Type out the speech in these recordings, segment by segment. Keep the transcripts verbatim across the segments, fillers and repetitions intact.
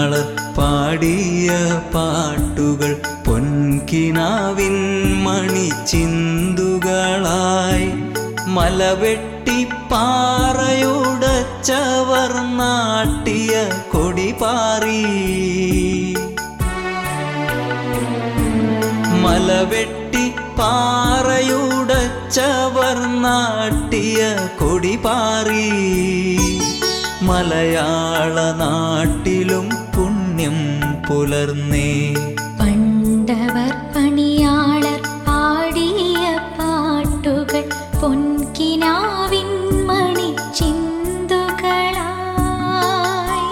പണിയാളർ പാടിയ പാട്ടുകൾ പൊൻകിനാവിൻ മണിച്ചിന്തുകളായി. മലവെട്ടി പാറയുടച്ചവർ നാട്ടിയ കൊടിപാറി. മലവെട്ടി പാറയുടച്ചവർ നാട്ടിയ കൊടിപാറി. മലയാള നാട്ടിലും പുണ്യം പുലർന്നേ. പണ്ടവർ പണിയാളർ പാടിയ പാട്ടുകൾ പൊൻകിനാവിൻ മണിച്ചിന്തുകളായി.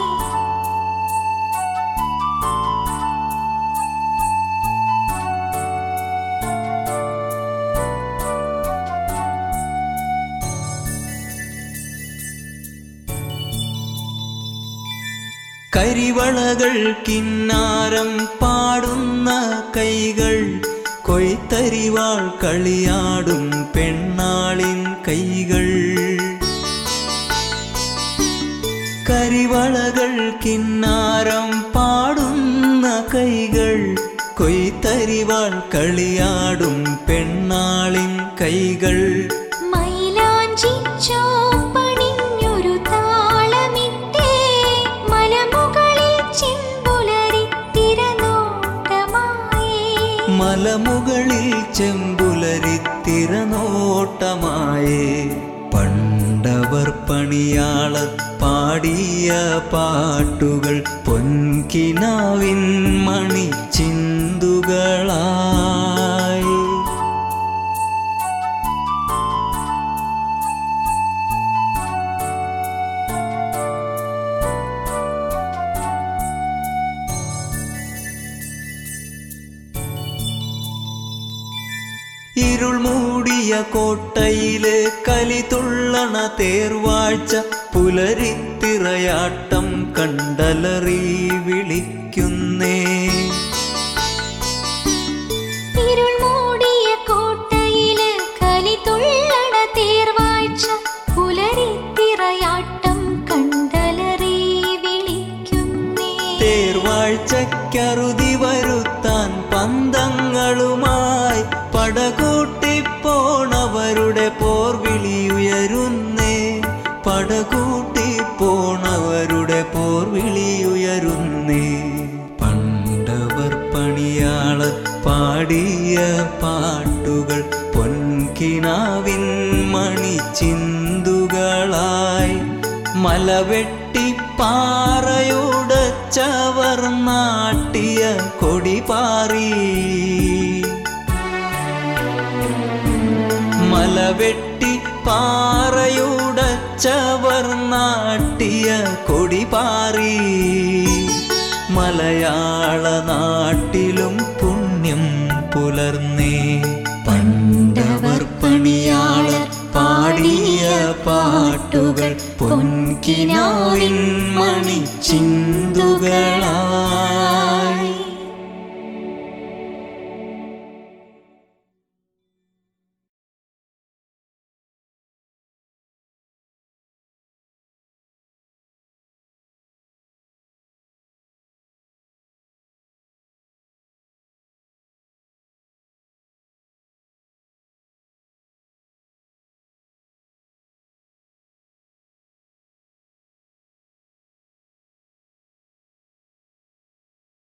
കരിവളകൾ കിന്നാരം പാടുന്ന കൈകൾ, കൊയ്ത്തരിവാൾ കളിയാടും പെണ്ണാളിൻ കൈകൾ. കരിവളകൾ കിന്നാരം പാടുന്ന കൈകൾ, കൊയ്ത്തരിവാൾ കളിയാടും പെണ്ണാളിൻ കൈകൾ. മൈലാഞ്ചി ചോപ്പണിഞ്ഞൊരു താളമിട്ടേ മലമുകളിൽ ചെമ്പുലരി തിരനോട്ടമായേ. മലമുകളിൽ ചെമ്പുലരി തിരനോട്ടമായേ. പണ്ടവർ പണിയാളർ പാടിയ പാട്ടുകൾ പൊൻകിനാവിൻ മണിച്ചിന്തുകളായി. ഇരുൾ മൂടിയ കോട്ടയില് കലിതുള്ളണ തേർവാഴ്ച, പുലരിത്തിറയാട്ടം കണ്ടലറി വിളിക്കുന്നേ. ഇരുൾ മൂടിയ കോട്ടയില് കലിതുള്ളണ തേർവാഴ്ച, പുലരിത്തിറയാട്ടം കണ്ടലറി വിളിക്കുന്നേ. തേർവാഴ്ചക്കറുതി വരുത്താൻ പന്തങ്ങളുമായി പടകൂട്ടിപ്പോണവരുടെ പോർവിളിയുയരുന്നേ. പടകൂട്ടിപ്പോണവരുടെ പോർവിളിയുയരുന്നേ. പണ്ടവർ പണിയാളർ പാടിയ പാട്ടുകൾ പൊൻകിനാവിൻ മണിച്ചിന്തുകളായി. മലവെട്ടി പാറയുടച്ചവർ നാട്ടിയ കൊടിപാറി. മലവെട്ടി പാറയുടച്ചവർ നാട്ടിയ കൊടിപാറി. മലയാള നാട്ടിലും പുണ്യം പുലർന്നേ. പണ്ടവർ പണിയാളർ പാടിയ പാട്ടുകൾ പൊൻകിനാവിൻ മണിച്ചിന്തുകളായി.